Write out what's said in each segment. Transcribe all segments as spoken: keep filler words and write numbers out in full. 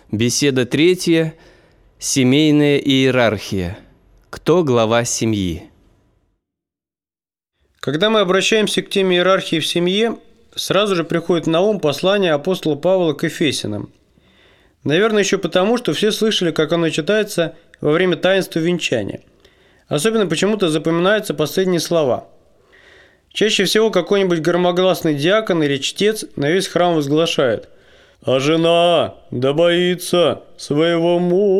Беседа третья. Семейная иерархия. Кто глава семьи? Когда мы обращаемся к теме иерархии в семье, сразу же приходит на ум послание апостола Павла к Ефесянам. Наверное, еще потому, что все слышали, как оно читается во время таинства венчания. Особенно почему-то запоминаются последние слова. Чаще всего какой-нибудь громогласный диакон или чтец на весь храм возглашает: «А жена да боится своего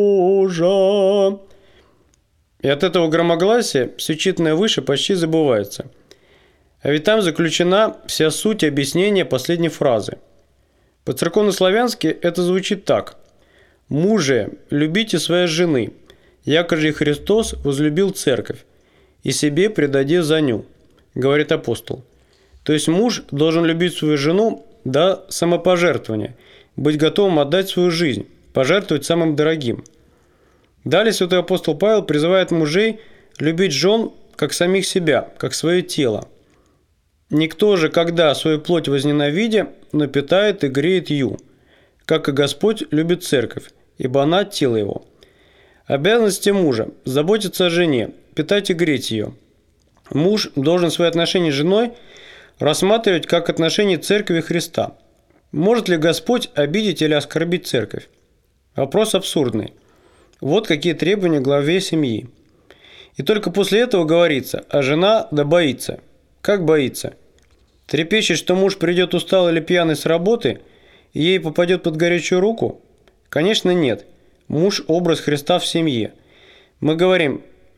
мужа». И от этого громогласия все читанное выше почти забывается. А ведь там заключена вся суть объяснения последней фразы. По-церковнославянски это звучит так: «Мужи, любите своей жены, яко же и Христос возлюбил церковь, и себе предаде за ню», говорит апостол. То есть муж должен любить свою жену до самопожертвования, быть готовым отдать свою жизнь, пожертвовать самым дорогим. Далее святой апостол Павел призывает мужей любить жен как самих себя, как свое тело. «Никто же, когда свою плоть возненавидя, но питает и греет ю, как и Господь любит церковь, ибо она тело его». Обязанности мужа – заботиться о жене, питать и греть ее. Муж должен свои отношения с женой рассматривать как отношения церкви Христа. Может ли Господь обидеть или оскорбить церковь? Вопрос абсурдный. Вот какие требования к главе семьи. И только после этого говорится: «А жена да боится». Как боится? Трепещет, что муж придет усталый или пьяный с работы, и ей попадет под горячую руку? Конечно, нет. Муж – образ Христа в семье. Мы говорим: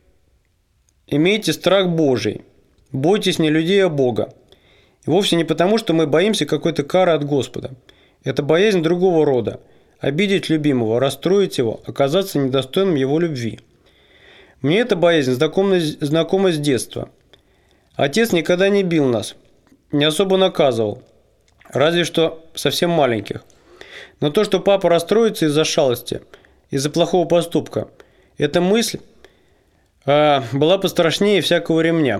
имейте страх Божий, бойтесь не людей, а Бога. И вовсе не потому, что мы боимся какой-то кары от Господа. Это боязнь другого рода. Обидеть любимого, расстроить его, оказаться недостойным его любви. Мне эта боязнь знакома, знакома с детства. Отец никогда не бил нас, не особо наказывал, разве что совсем маленьких. Но то, что папа расстроится из-за шалости, из-за плохого поступка, эта мысль а, была пострашнее всякого ремня.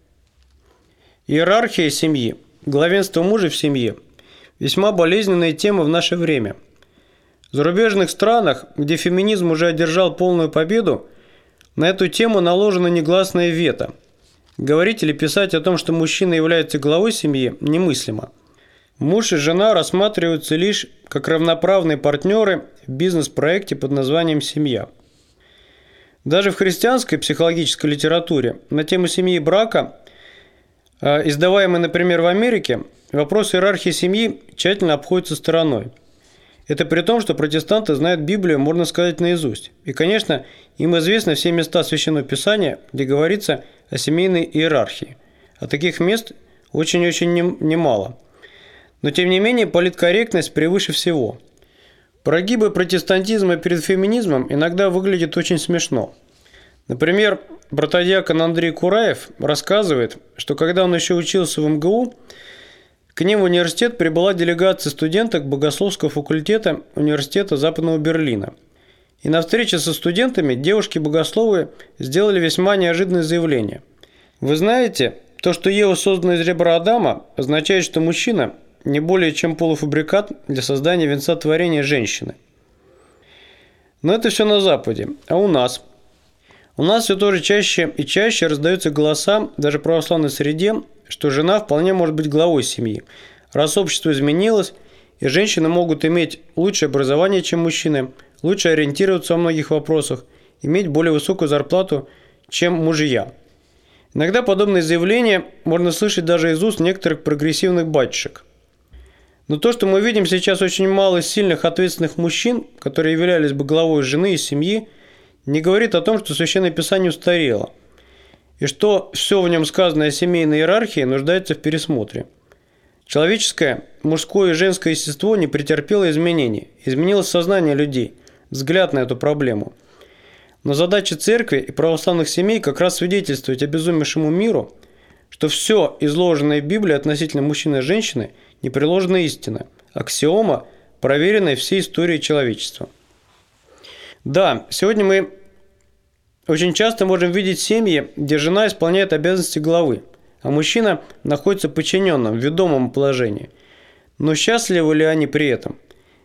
Иерархия семьи, главенство мужа в семье – весьма болезненная тема в наше время. В зарубежных странах, где феминизм уже одержал полную победу, на эту тему наложено негласное вето. Говорить или писать о том, что мужчина является главой семьи, немыслимо. Муж и жена рассматриваются лишь как равноправные партнеры в бизнес-проекте под названием «семья». Даже в христианской психологической литературе на тему семьи и брака, издаваемой, например, в Америке, вопрос иерархии семьи тщательно обходится стороной. Это при том, что протестанты знают Библию, можно сказать, наизусть. И, конечно, им известны все места Священного Писания, где говорится о семейной иерархии. А таких мест очень-очень немало. Но, тем не менее, политкорректность превыше всего. Прогибы протестантизма перед феминизмом иногда выглядят очень смешно. Например, протодиакон Андрей Кураев рассказывает, что когда он еще учился в эм гэ у, к ним в университет прибыла делегация студенток богословского факультета университета Западного Берлина. И на встрече со студентами девушки-богословы сделали весьма неожиданное заявление. Вы знаете, то, что Ева создана из ребра Адама, означает, что мужчина не более чем полуфабрикат для создания венца творения женщины. Но это все на Западе. А у нас? У нас все тоже чаще и чаще раздаются голоса, даже в православной среде, что жена вполне может быть главой семьи, раз общество изменилось, и женщины могут иметь лучшее образование, чем мужчины, лучше ориентироваться во многих вопросах, иметь более высокую зарплату, чем мужья. Иногда подобные заявления можно слышать даже из уст некоторых прогрессивных батюшек. Но то, что мы видим сейчас очень мало сильных ответственных мужчин, которые являлись бы главой жены и семьи, не говорит о том, что Священное Писание устарело, и что все в нем сказанное о семейной иерархии нуждается в пересмотре. Человеческое, мужское и женское естество не претерпело изменений, изменилось сознание людей, взгляд на эту проблему. Но задача церкви и православных семей как раз свидетельствовать обезумевшему миру, что все изложенное в Библии относительно мужчины и женщины непреложная истина, аксиома, проверенная всей историей человечества. Да, сегодня мы очень часто можем видеть семьи, где жена исполняет обязанности главы, а мужчина находится подчиненным, в ведомом положении. Но счастливы ли они при этом?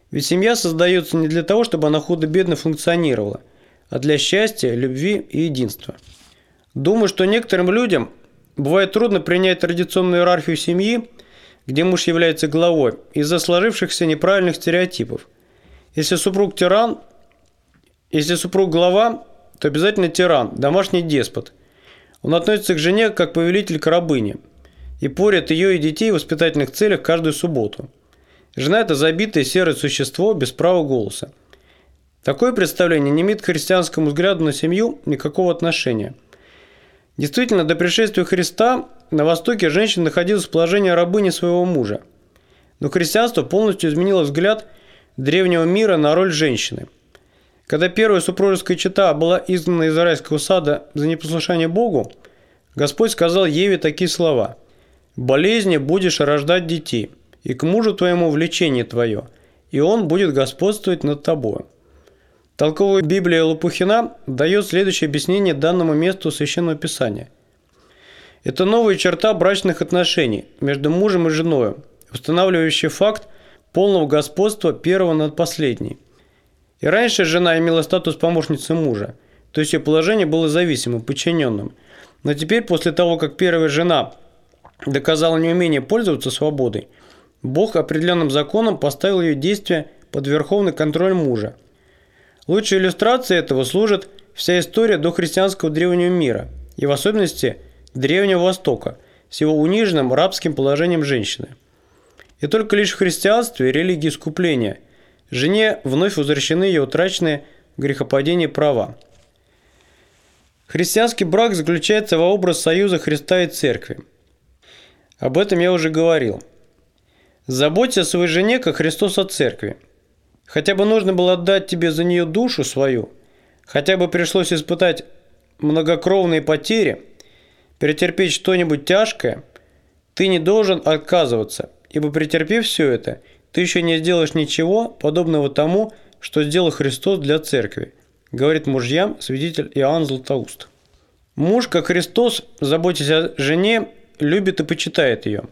Ведь семья создается не для того, чтобы она худо-бедно функционировала, а для счастья, любви и единства. Думаю, что некоторым людям бывает трудно принять традиционную иерархию семьи, где муж является главой, из-за сложившихся неправильных стереотипов. Если супруг тиран, если супруг глава, то обязательно тиран, домашний деспот. Он относится к жене как повелитель к рабыне и порет ее и детей в воспитательных целях каждую субботу. Жена – это забитое серое существо без права голоса. Такое представление не имеет к христианскому взгляду на семью никакого отношения. Действительно, до пришествия Христа на Востоке женщина находилась в положении рабыни своего мужа. Но христианство полностью изменило взгляд древнего мира на роль женщины. Когда первая супружеская чета была изгнана из райского сада за непослушание Богу, Господь сказал Еве такие слова: «Болезни будешь рождать детей, и к мужу твоему влечение твое, и он будет господствовать над тобою». Толковая Библия Лопухина дает следующее объяснение данному месту Священного Писания. Это новая черта брачных отношений между мужем и женой, устанавливающая факт полного господства первого над последней. И раньше жена имела статус помощницы мужа, то есть ее положение было зависимым, подчиненным. Но теперь, после того, как первая жена доказала неумение пользоваться свободой, Бог определенным законом поставил ее действия под верховный контроль мужа. Лучшей иллюстрацией этого служит вся история дохристианского древнего мира, и в особенности Древнего Востока, с его униженным рабским положением женщины. И только лишь в христианстве и религии искупления жене вновь возвращены ее утраченные в грехопадении права. Христианский брак заключается во образ союза Христа и Церкви. Об этом я уже говорил. Заботься о своей жене, как Христос о Церкви. Хотя бы нужно было отдать тебе за нее душу свою, хотя бы пришлось испытать многокровные потери, претерпеть что-нибудь тяжкое, ты не должен отказываться, ибо претерпев все это, ты еще не сделаешь ничего подобного тому, что сделал Христос для Церкви, говорит мужьям святитель Иоанн Златоуст. Муж, как Христос, заботясь о жене, любит и почитает ее.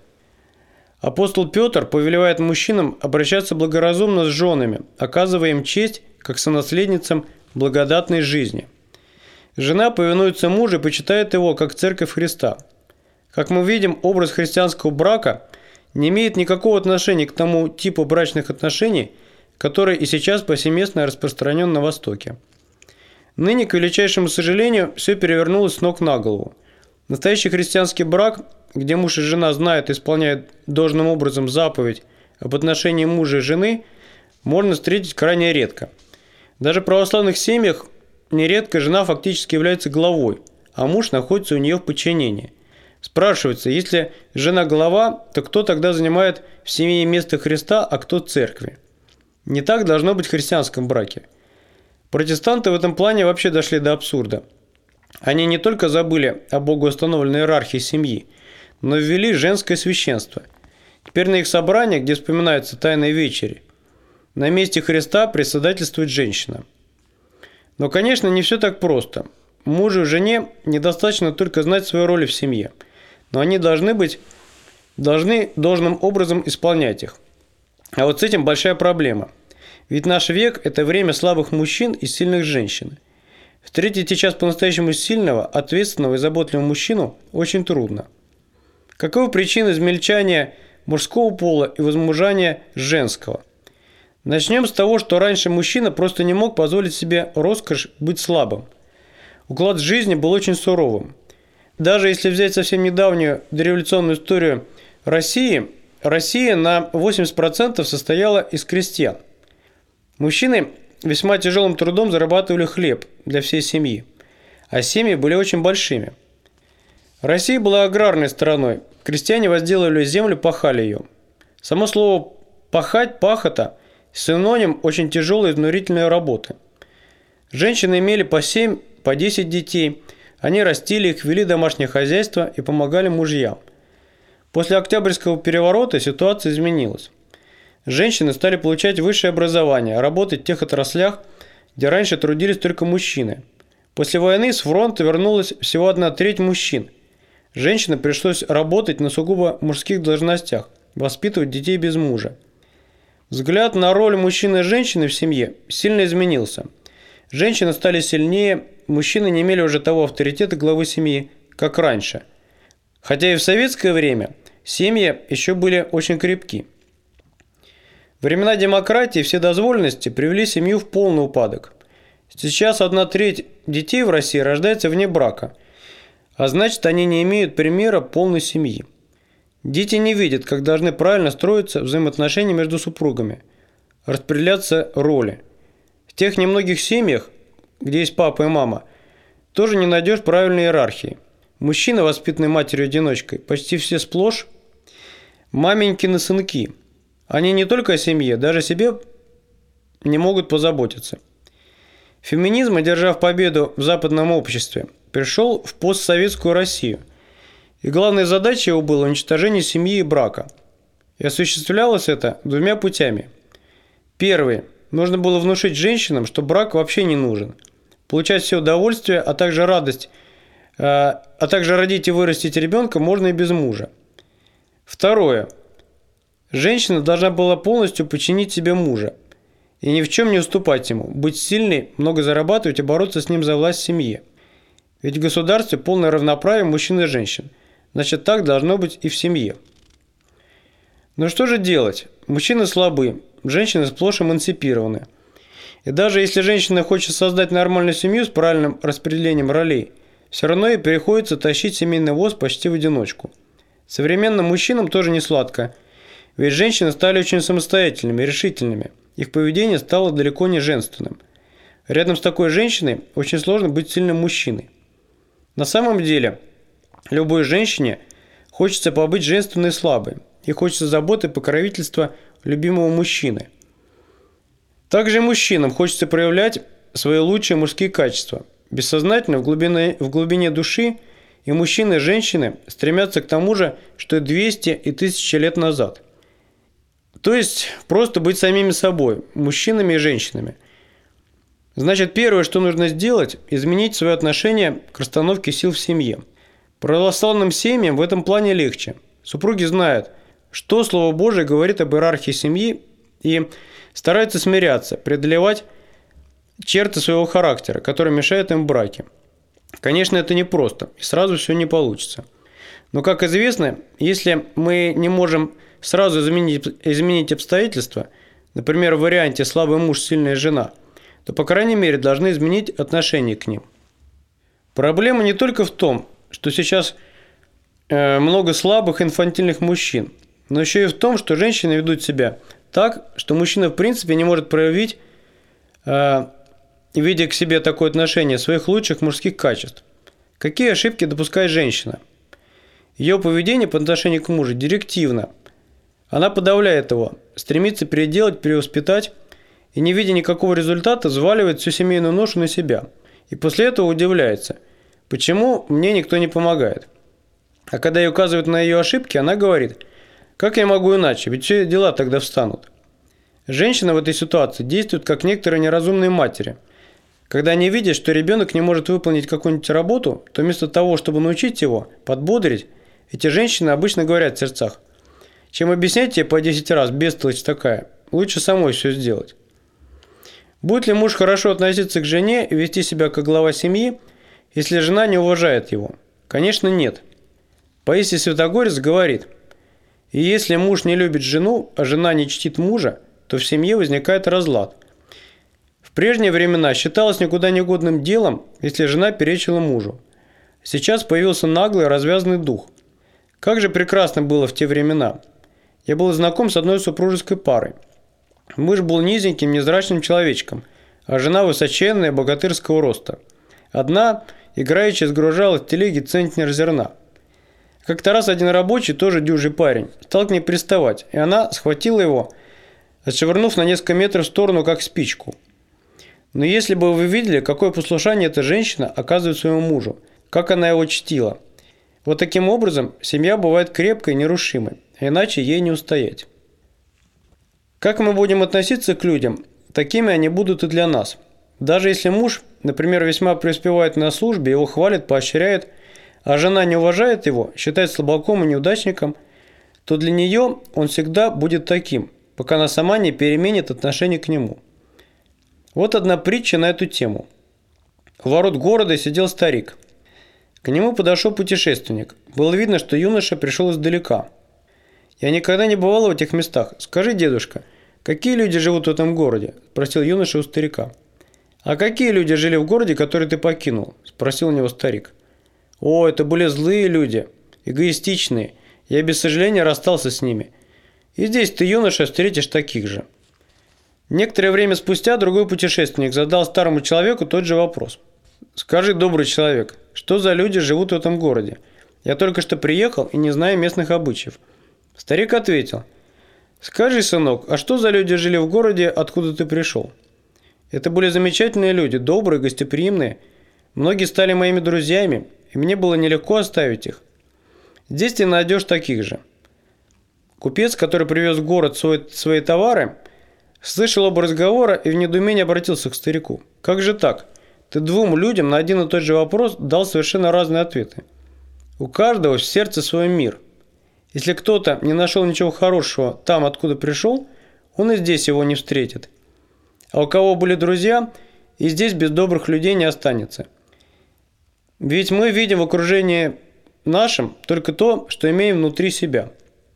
Апостол Петр повелевает мужчинам обращаться благоразумно с женами, оказывая им честь, как сонаследницам благодатной жизни. Жена повинуется мужу и почитает его, как церковь Христа. Как мы видим, образ христианского брака не имеет никакого отношения к тому типу брачных отношений, который и сейчас повсеместно распространен на Востоке. Ныне, к величайшему сожалению, все перевернулось с ног на голову. Настоящий христианский брак, где муж и жена знают и исполняют должным образом заповедь об отношении мужа и жены, можно встретить крайне редко. Даже в православных семьях нередко жена фактически является главой, а муж находится у нее в подчинении. Спрашивается, если жена глава, то кто тогда занимает в семье место Христа, а кто церкви? Не так должно быть в христианском браке. Протестанты в этом плане вообще дошли до абсурда. Они не только забыли о богоустановленной иерархии семьи, но ввели женское священство. Теперь на их собраниях, где вспоминаются тайные вечери, на месте Христа председательствует женщина. Но, конечно, не все так просто. Мужу и жене недостаточно только знать свою роль в семье, но они должны быть, должны должным образом исполнять их. А вот с этим большая проблема. Ведь наш век – это время слабых мужчин и сильных женщин. Встретить сейчас по-настоящему сильного, ответственного и заботливого мужчину очень трудно. Каковы причины измельчания мужского пола и возмужания женского? Начнем с того, что раньше мужчина просто не мог позволить себе роскошь быть слабым. Уклад жизни был очень суровым. Даже если взять совсем недавнюю дореволюционную историю России, Россия на восемьдесят процентов состояла из крестьян. Мужчины весьма тяжелым трудом зарабатывали хлеб для всей семьи, а семьи были очень большими. Россия была аграрной страной, крестьяне возделывали землю, пахали ее. Само слово «пахать», «пахота» – синоним очень тяжелой и изнурительной работы. Женщины имели по семь, по десять детей, они растили их, вели домашнее хозяйство и помогали мужьям. После Октябрьского переворота ситуация изменилась. Женщины стали получать высшее образование, работать в тех отраслях, где раньше трудились только мужчины. После войны с фронта вернулась всего одна треть мужчин. Женщинам пришлось работать на сугубо мужских должностях, воспитывать детей без мужа. Взгляд на роль мужчины и женщины в семье сильно изменился. Женщины стали сильнее, мужчины не имели уже того авторитета главы семьи, как раньше. Хотя и в советское время семьи еще были очень крепки. Времена демократии и вседозволенности привели семью в полный упадок. Сейчас одна треть детей в России рождается вне брака, а значит, они не имеют примера полной семьи. Дети не видят, как должны правильно строиться взаимоотношения между супругами, распределяться роли. В тех немногих семьях, где есть папа и мама, тоже не найдешь правильной иерархии. Мужчина, воспитанный матерью-одиночкой, почти все сплошь маменькины сынки. Они не только о семье, даже о себе не могут позаботиться. Феминизм, одержав победу в западном обществе, пришел в постсоветскую Россию. И главной задачей его было уничтожение семьи и брака. И осуществлялось это двумя путями. Первый. Нужно было внушить женщинам, что брак вообще не нужен. Получать все удовольствие, а также радость, а также родить и вырастить ребенка можно и без мужа. Второе. Женщина должна была полностью подчинить себе мужа и ни в чем не уступать ему, быть сильной, много зарабатывать и бороться с ним за власть в семье. Ведь в государстве полное равноправие мужчин и женщин. Значит, так должно быть и в семье. Но что же делать? Мужчины слабы, женщины сплошь эмансипированы. И даже если женщина хочет создать нормальную семью с правильным распределением ролей, все равно ей приходится тащить семейный воз почти в одиночку. Современным мужчинам тоже не сладко, ведь женщины стали очень самостоятельными, решительными. Их поведение стало далеко не женственным. Рядом с такой женщиной очень сложно быть сильным мужчиной. На самом деле, любой женщине хочется побыть женственной и слабой, и хочется заботы и покровительства любимого мужчины. Также и мужчинам хочется проявлять свои лучшие мужские качества. Бессознательно, в глубине, в глубине души, и мужчины, и женщины стремятся к тому же, что и двести и тысячи лет назад. То есть, просто быть самими собой, мужчинами и женщинами. Значит, первое, что нужно сделать, изменить свое отношение к расстановке сил в семье. Православным семьям в этом плане легче. Супруги знают, что Слово Божие говорит об иерархии семьи и стараются смиряться, преодолевать черты своего характера, которые мешают им в браке. Конечно, это непросто, и сразу все не получится. Но, как известно, если мы не можем сразу изменить, изменить обстоятельства, например, в варианте «слабый муж, сильная жена», то, по крайней мере, должны изменить отношение к ним. Проблема не только в том, что сейчас э, много слабых инфантильных мужчин, но еще и в том, что женщины ведут себя так, что мужчина в принципе не может проявить, э, видя к себе такое отношение, своих лучших мужских качеств. Какие ошибки допускает женщина? Ее поведение по отношению к мужу директивно. Она подавляет его, стремится переделать, перевоспитать, и, не видя никакого результата, взваливает всю семейную ношу на себя. И после этого удивляется, почему мне никто не помогает. А когда ей указывают на ее ошибки, она говорит: как я могу иначе, ведь все дела тогда встанут. Женщина в этой ситуации действует как некоторые неразумные матери. Когда они видят, что ребенок не может выполнить какую-нибудь работу, то вместо того, чтобы научить его, подбодрить, эти женщины обычно говорят в сердцах: чем объяснять тебе по десять раз, бестолочь такая, лучше самой все сделать. Будет ли муж хорошо относиться к жене и вести себя как глава семьи, если жена не уважает его? Конечно, нет. Паисий Святогорец говорит: и если муж не любит жену, а жена не чтит мужа, то в семье возникает разлад. В прежние времена считалось никуда не годным делом, если жена перечила мужу. Сейчас появился наглый, развязанный дух. Как же прекрасно было в те времена. Я был знаком с одной супружеской парой. Муж был низеньким, невзрачным человечком, а жена высоченная, богатырского роста. Одна, играючи, сгружала в телеге центнер зерна. Как-то раз один рабочий, тоже дюжий парень, стал к ней приставать, и она схватила его, отшвырнув на несколько метров в сторону, как спичку. Но если бы вы видели, какое послушание эта женщина оказывает своему мужу, как она его чтила. Вот таким образом семья бывает крепкой и нерушимой, а иначе ей не устоять. Как мы будем относиться к людям, такими они будут и для нас. Даже если муж, например, весьма преуспевает на службе, его хвалят, поощряют, а жена не уважает его, считает слабаком и неудачником, то для нее он всегда будет таким, пока она сама не переменит отношение к нему. Вот одна притча на эту тему. У ворот города сидел старик. К нему подошел путешественник. Было видно, что юноша пришел издалека. «Я никогда не бывал в этих местах. Скажи, дедушка, какие люди живут в этом городе?» – спросил юноша у старика. «А какие люди жили в городе, который ты покинул?» – спросил у него старик. «О, это были злые люди, эгоистичные. Я без сожаления расстался с ними. И здесь ты, юноша, встретишь таких же». Некоторое время спустя другой путешественник задал старому человеку тот же вопрос. «Скажи, добрый человек, что за люди живут в этом городе? Я только что приехал и не знаю местных обычаев». Старик ответил: «Скажи, сынок, а что за люди жили в городе, откуда ты пришел?» Это были замечательные люди, добрые, гостеприимные. Многие стали моими друзьями, и мне было нелегко оставить их. Здесь ты найдешь таких же. Купец, который привез в город свой, свои товары, слышал оба разговора и в недоумении обратился к старику. «Как же так? Ты двум людям на один и тот же вопрос дал совершенно разные ответы. У каждого в сердце свой мир. Если кто-то не нашел ничего хорошего там, откуда пришел, он и здесь его не встретит. А у кого были друзья, и здесь без добрых людей не останется. Ведь мы видим в окружении нашем только то, что имеем внутри себя».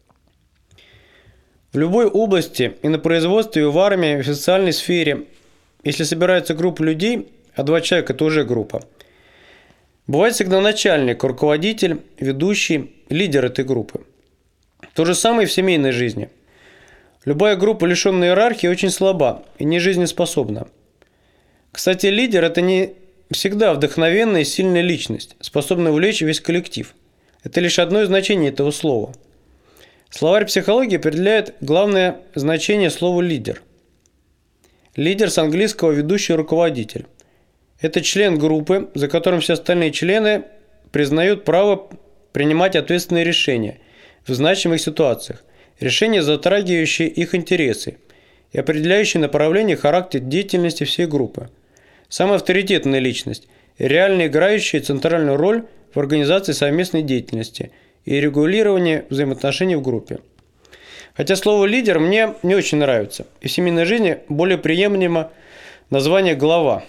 В любой области, и на производстве, и в армии, и в социальной сфере, если собирается группа людей, а два человека – это уже группа, бывает всегда начальник, руководитель, ведущий, лидер этой группы. То же самое и в семейной жизни. Любая группа, лишенная иерархии, очень слаба и не жизнеспособна. Кстати, лидер – это не всегда вдохновенная и сильная личность, способная увлечь весь коллектив. Это лишь одно из значений этого слова. Словарь психологии определяет главное значение слова «лидер». Лидер с английского «ведущий руководитель». Это член группы, за которым все остальные члены признают право принимать ответственные решения в значимых ситуациях, решения, затрагивающие их интересы и определяющие направление и характер деятельности всей группы. Самая авторитетная личность, реально играющая центральную роль в организации совместной деятельности и регулировании взаимоотношений в группе. Хотя слово «лидер» мне не очень нравится, и в семейной жизни более приемлемо название «глава».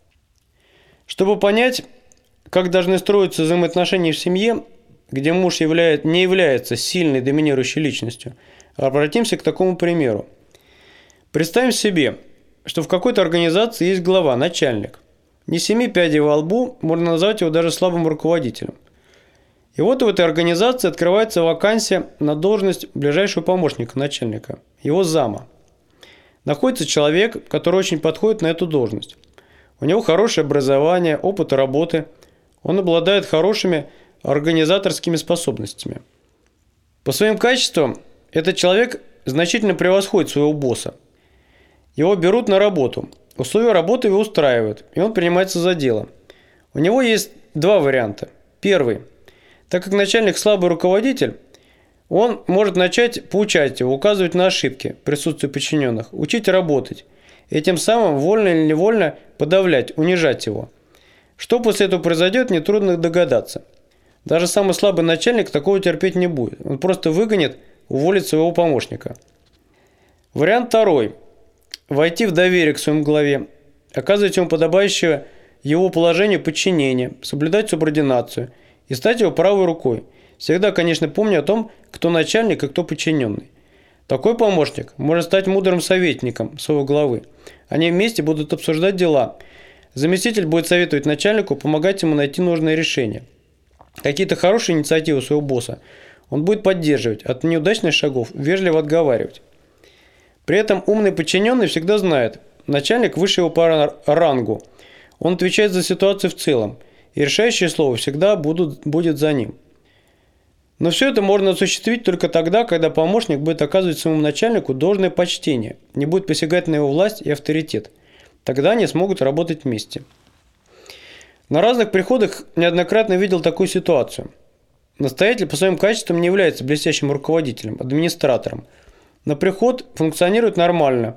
Чтобы понять, как должны строиться взаимоотношения в семье, где муж являет, не является сильной доминирующей личностью, обратимся к такому примеру. Представим себе, что в какой-то организации есть глава, начальник. Не семи пядей во лбу, можно назвать его даже слабым руководителем. И вот в этой организации открывается вакансия на должность ближайшего помощника начальника, его зама. Находится человек, который очень подходит на эту должность. У него хорошее образование, опыт работы, он обладает хорошими организаторскими способностями. По своим качествам этот человек значительно превосходит своего босса. Его берут на работу, условия работы его устраивают, и он принимается за дело. У него есть два варианта. Первый. Так как начальник слабый руководитель, он может начать поучать его, указывать на ошибки в присутствии подчиненных, учить работать, и тем самым вольно или невольно подавлять, унижать его. Что после этого произойдет, нетрудно догадаться. Даже самый слабый начальник такого терпеть не будет. Он просто выгонит, уволит своего помощника. Вариант второй. Войти в доверие к своему главе, оказывать ему подобающее его положению подчинение, соблюдать субординацию и стать его правой рукой. Всегда, конечно, помня о том, кто начальник и кто подчиненный. Такой помощник может стать мудрым советником своего главы. Они вместе будут обсуждать дела. Заместитель будет советовать начальнику, помогать ему найти нужное решение. Какие-то хорошие инициативы своего босса он будет поддерживать, от неудачных шагов вежливо отговаривать. При этом умный подчиненный всегда знает, начальник выше его по рангу. Он отвечает за ситуацию в целом, и решающее слово всегда будут, будет за ним. Но все это можно осуществить только тогда, когда помощник будет оказывать своему начальнику должное почтение, не будет посягать на его власть и авторитет. Тогда они смогут работать вместе. На разных приходах неоднократно видел такую ситуацию. Настоятель по своим качествам не является блестящим руководителем, администратором. Но приход функционирует нормально.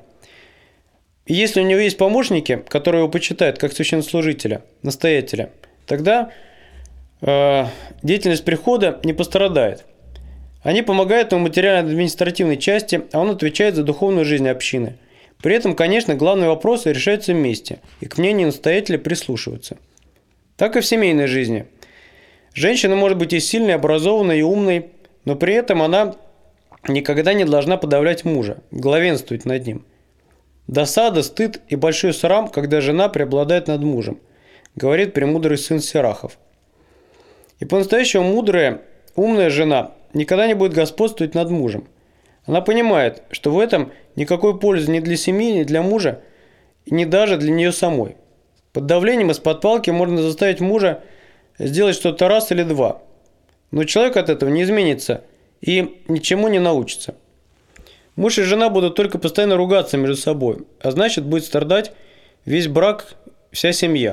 И если у него есть помощники, которые его почитают как священнослужителя, настоятеля, тогда э, деятельность прихода не пострадает. Они помогают ему в материально-административной части, а он отвечает за духовную жизнь общины. При этом, конечно, главные вопросы решаются вместе, и к мнению настоятеля прислушиваются. Так и в семейной жизни. Женщина может быть и сильной, образованной, и умной, но при этом она никогда не должна подавлять мужа, главенствовать над ним. Досада, стыд и большой срам, когда жена преобладает над мужем, говорит премудрый сын Сирахов. И по-настоящему мудрая, умная жена никогда не будет господствовать над мужем. Она понимает, что в этом никакой пользы ни для семьи, ни для мужа, и ни даже для нее самой. Под давлением из-под палки можно заставить мужа сделать что-то раз или два. Но человек от этого не изменится и ничему не научится. Муж и жена будут только постоянно ругаться между собой, а значит, будет страдать весь брак, вся семья.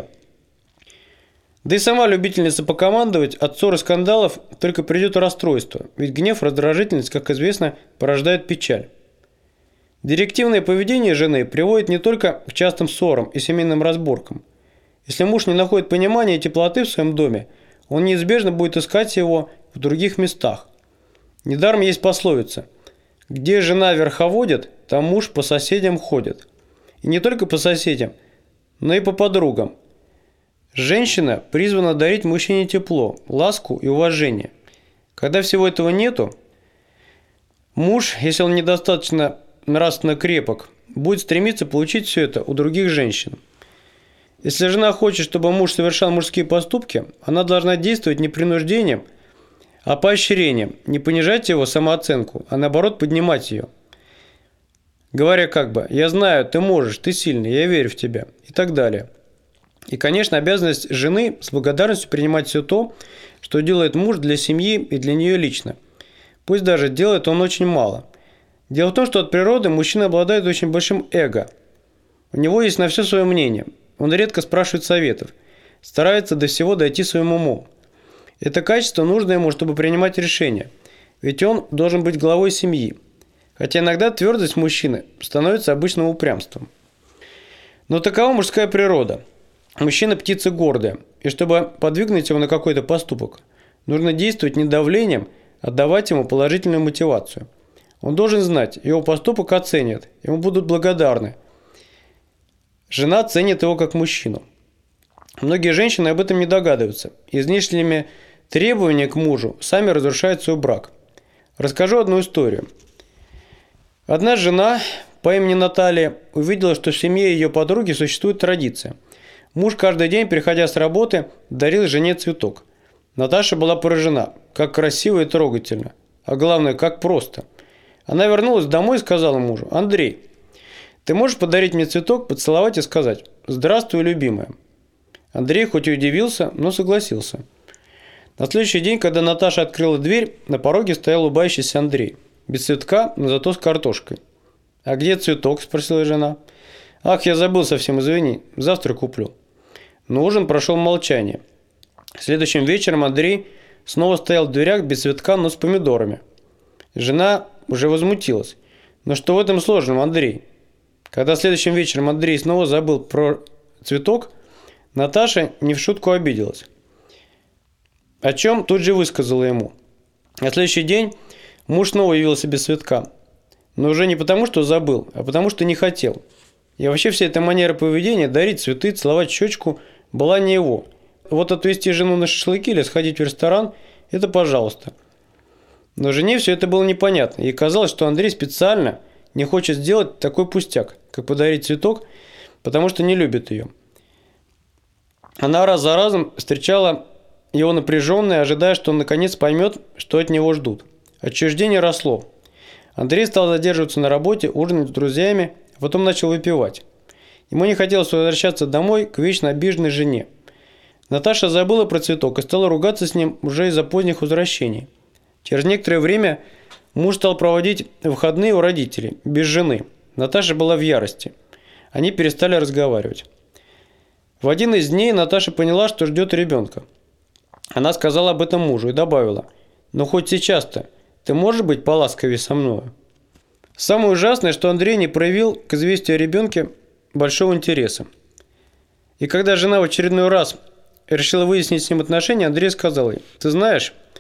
Да и сама любительница покомандовать от ссор и скандалов только придет расстройство, ведь гнев, раздражительность, как известно, порождает печаль. Директивное поведение жены приводит не только к частым ссорам и семейным разборкам. Если муж не находит понимания и теплоты в своем доме, он неизбежно будет искать его в других местах. Недаром есть пословица: «Где жена верховодит, там муж по соседям ходит». И не только по соседям, но и по подругам. Женщина призвана дарить мужчине тепло, ласку и уважение. Когда всего этого нету, муж, если он недостаточно нравственно крепок, будет стремиться получить все это у других женщин. Если жена хочет, чтобы муж совершал мужские поступки, она должна действовать не принуждением, а поощрением, не понижать его самооценку, а наоборот поднимать ее. Говоря как бы: «Я знаю, ты можешь, ты сильный, я верю в тебя» и так далее. И, конечно, обязанность жены с благодарностью принимать все то, что делает муж для семьи и для нее лично. Пусть даже делает он очень мало. Дело в том, что от природы мужчина обладает очень большим эго. У него есть на все свое мнение. Он редко спрашивает советов, старается до всего дойти своим умом. Это качество нужно ему, чтобы принимать решения, ведь он должен быть главой семьи. Хотя иногда твердость мужчины становится обычным упрямством. Но такова мужская природа. Мужчина – птица гордая, и чтобы подвигнуть его на какой-то поступок, нужно действовать не давлением, а давать ему положительную мотивацию. Он должен знать, его поступок оценят, ему будут благодарны. Жена ценит его как мужчину. Многие женщины об этом не догадываются. Излишними требованиями к мужу сами разрушают свой брак. Расскажу одну историю. Одна жена по имени Наталья увидела, что в семье ее подруги существует традиция. Муж каждый день, приходя с работы, дарил жене цветок. Наташа была поражена, как красиво и трогательно, а главное, как просто. Она вернулась домой и сказала мужу: «Андрей, ты можешь подарить мне цветок, поцеловать и сказать: здравствуй, любимая». Андрей хоть и удивился, но согласился. На следующий день, когда Наташа открыла дверь, на пороге стоял улыбающийся Андрей. Без цветка, но зато с картошкой. «А где цветок?» – спросила жена. «Ах, я забыл совсем, извини, завтра куплю». Но ужин прошел в молчании. Следующим вечером Андрей снова стоял в дверях без цветка, но с помидорами. Жена уже возмутилась. «Но что в этом сложного, Андрей?» Когда следующим вечером Андрей снова забыл про цветок, Наташа не в шутку обиделась. О чем тут же высказала ему. На следующий день муж снова явился без цветка. Но уже не потому, что забыл, а потому, что не хотел. И вообще вся эта манера поведения, дарить цветы, целовать щечку, была не его. Вот отвезти жену на шашлыки или сходить в ресторан – это пожалуйста. Но жене все это было непонятно. Ей казалось, что Андрей специально не хочет сделать такой пустяк, как подарить цветок, потому что не любит ее. Она раз за разом встречала его напряженной, ожидая, что он наконец поймет, что от него ждут. Отчуждение росло. Андрей стал задерживаться на работе, ужинать с друзьями, а потом начал выпивать. Ему не хотелось возвращаться домой к вечно обиженной жене. Наташа забыла про цветок и стала ругаться с ним уже из-за поздних возвращений. Через некоторое время муж стал проводить выходные у родителей, без жены. Наташа была в ярости. Они перестали разговаривать. В один из дней Наташа поняла, что ждет ребенка. Она сказала об этом мужу и добавила: «Но хоть сейчас-то ты можешь быть поласковее со мною?» Самое ужасное, что Андрей не проявил к известию о ребенке большого интереса. И когда жена в очередной раз решила выяснить с ним отношения, Андрей сказал ей: «Ты знаешь,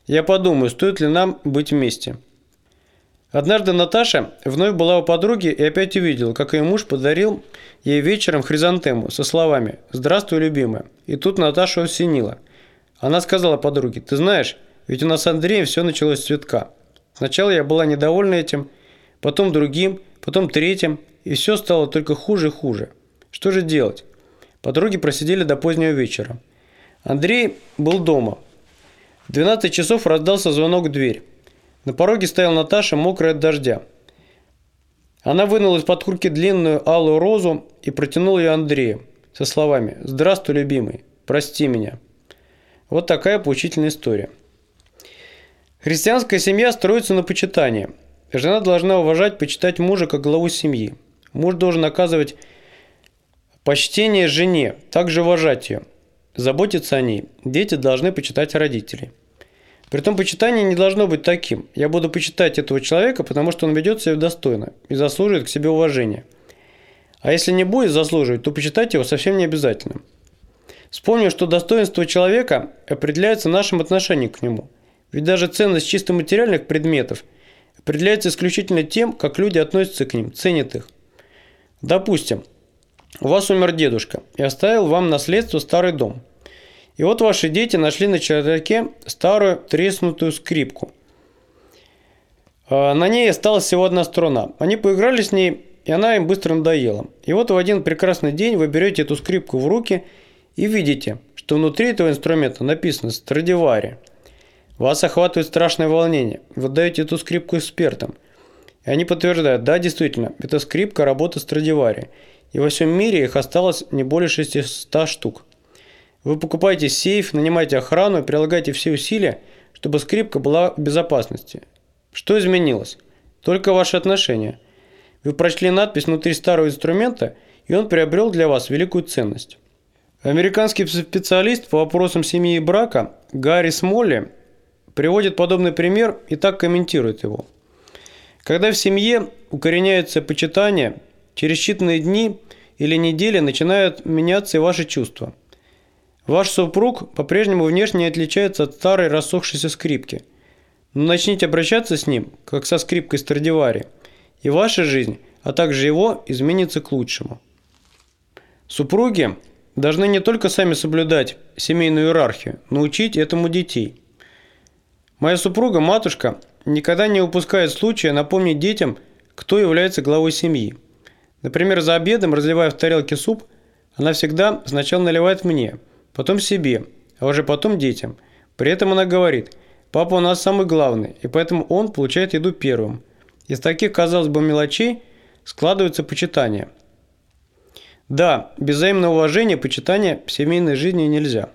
Я подумаю, стоит ли нам быть вместе». Однажды Наташа вновь была у подруги и опять увидела, как ее муж подарил ей вечером хризантему со словами «Здравствуй, любимая». И тут Наташу осенило. Она сказала подруге: «Ты знаешь, ведь у нас с Андреем все началось с цветка. Сначала я была недовольна этим, потом другим, потом третьим, и все стало только хуже и хуже. Что же делать?» Подруги просидели до позднего вечера. Андрей был дома. В двенадцать часов раздался звонок в дверь. На пороге стояла Наташа, мокрая от дождя. Она вынула из-под куртки длинную алую розу и протянула ее Андрею со словами: «Здравствуй, любимый, прости меня». Вот такая поучительная история. Христианская семья строится на почитании. Жена должна уважать, почитать мужа как главу семьи. Муж должен оказывать почтение жене, также уважать ее, заботиться о ней. Дети должны почитать родителей. Притом почитание не должно быть таким: я буду почитать этого человека, потому что он ведет себя достойно и заслуживает к себе уважения. А если не будет заслуживать, то почитать его совсем не обязательно. Вспомним, что достоинство человека определяется нашим отношением к нему. Ведь даже ценность чисто материальных предметов определяется исключительно тем, как люди относятся к ним, ценят их. Допустим, у вас умер дедушка и оставил вам наследство старый дом. И вот ваши дети нашли на чердаке старую треснутую скрипку. На ней осталась всего одна струна. Они поиграли с ней, и она им быстро надоела. И вот в один прекрасный день вы берете эту скрипку в руки и видите, что внутри этого инструмента написано «Страдивари». Вас охватывает страшное волнение. Вы даете эту скрипку экспертам. И они подтверждают: да, действительно, это скрипка работы Страдивари. И во всем мире их осталось не более шестисот штук. Вы покупаете сейф, нанимаете охрану и прилагаете все усилия, чтобы скрипка была в безопасности. Что изменилось? Только ваши отношения. Вы прочли надпись внутри старого инструмента, и он приобрел для вас великую ценность. Американский специалист по вопросам семьи и брака Гарри Смолли приводит подобный пример и так комментирует его. Когда в семье укореняется почитание, через считанные дни или недели начинают меняться и ваши чувства. Ваш супруг по-прежнему внешне не отличается от старой рассохшейся скрипки. Но начните обращаться с ним, как со скрипкой Страдивари, и ваша жизнь, а также его, изменится к лучшему. Супруги должны не только сами соблюдать семейную иерархию, но учить этому детей. Моя супруга, матушка, никогда не упускает случая напомнить детям, кто является главой семьи. Например, за обедом, разливая в тарелке суп, она всегда сначала наливает мне, потом себе, а уже потом детям. При этом она говорит: «Папа у нас самый главный, и поэтому он получает еду первым». Из таких, казалось бы, мелочей складывается почитание. Да, без взаимного уважения почитания в семейной жизни нельзя.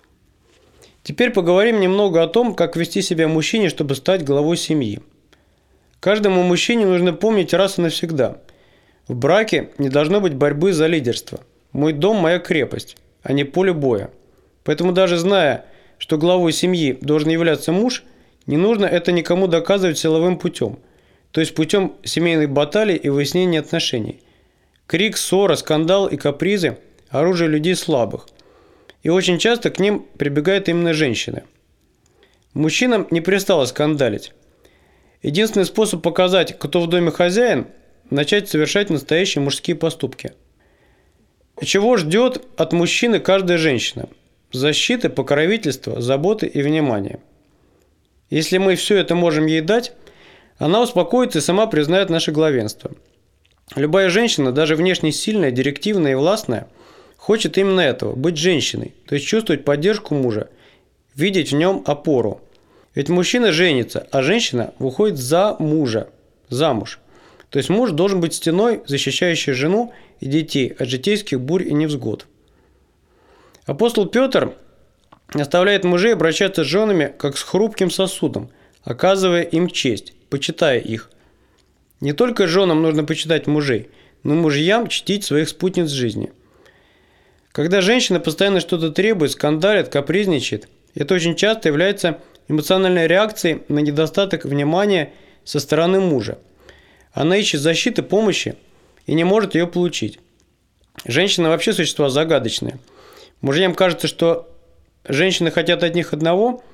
Теперь поговорим немного о том, как вести себя мужчине, чтобы стать главой семьи. Каждому мужчине нужно помнить раз и навсегда: в браке не должно быть борьбы за лидерство. Мой дом – моя крепость, а не поле боя. Поэтому даже зная, что главой семьи должен являться муж, не нужно это никому доказывать силовым путем, то есть путем семейных баталий и выяснения отношений. Крик, ссора, скандал и капризы – оружие людей слабых. И очень часто к ним прибегают именно женщины. Мужчинам не пристало скандалить. Единственный способ показать, кто в доме хозяин – начать совершать настоящие мужские поступки. Чего ждет от мужчины каждая женщина? Защиты, покровительства, заботы и внимания. Если мы все это можем ей дать, она успокоится и сама признает наше главенство. Любая женщина, даже внешне сильная, директивная и властная, хочет именно этого – быть женщиной, то есть чувствовать поддержку мужа, видеть в нем опору. Ведь мужчина женится, а женщина выходит за мужа, замуж. То есть муж должен быть стеной, защищающей жену и детей от житейских бурь и невзгод. Апостол Петр наставляет мужей обращаться с женами как с хрупким сосудом, оказывая им честь, почитая их. Не только женам нужно почитать мужей, но и мужьям чтить своих спутниц жизни. Когда женщина постоянно что-то требует, скандалит, капризничает, это очень часто является эмоциональной реакцией на недостаток внимания со стороны мужа. Она ищет защиты, помощи и не может ее получить. Женщины вообще существа загадочные. Мужьям кажется, что женщины хотят от них одного,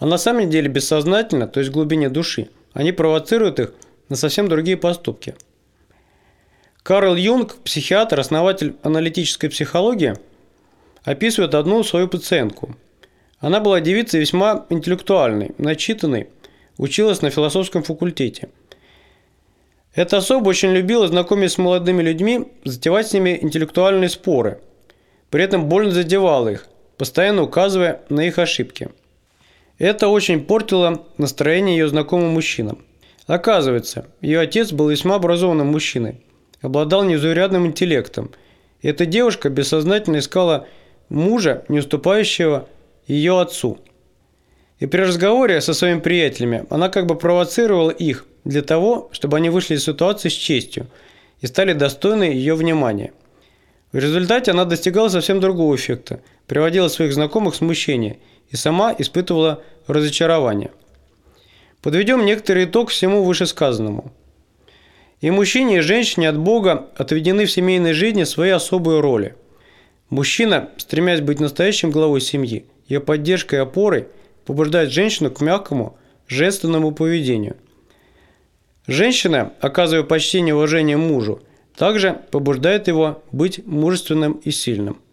а на самом деле бессознательно, то есть в глубине души, они провоцируют их на совсем другие поступки. Карл Юнг, психиатр, основатель аналитической психологии, описывает одну свою пациентку. Она была девицей весьма интеллектуальной, начитанной, училась на философском факультете. Эта особа очень любила знакомиться с молодыми людьми, затевать с ними интеллектуальные споры. При этом больно задевала их, постоянно указывая на их ошибки. Это очень портило настроение ее знакомым мужчинам. Оказывается, ее отец был весьма образованным мужчиной, обладал незаурядным интеллектом. И эта девушка бессознательно искала мужа, не уступающего ее отцу. И при разговоре со своими приятелями она как бы провоцировала их для того, чтобы они вышли из ситуации с честью и стали достойны ее внимания. В результате она достигала совсем другого эффекта, приводила своих знакомых в смущение и сама испытывала разочарование. Подведем некоторый итог всему вышесказанному. И мужчине, и женщине от Бога отведены в семейной жизни свои особые роли. Мужчина, стремясь быть настоящим главой семьи, ее поддержкой и опорой, побуждает женщину к мягкому, женственному поведению. Женщина, оказывая почтение и уважение мужу, также побуждает его быть мужественным и сильным.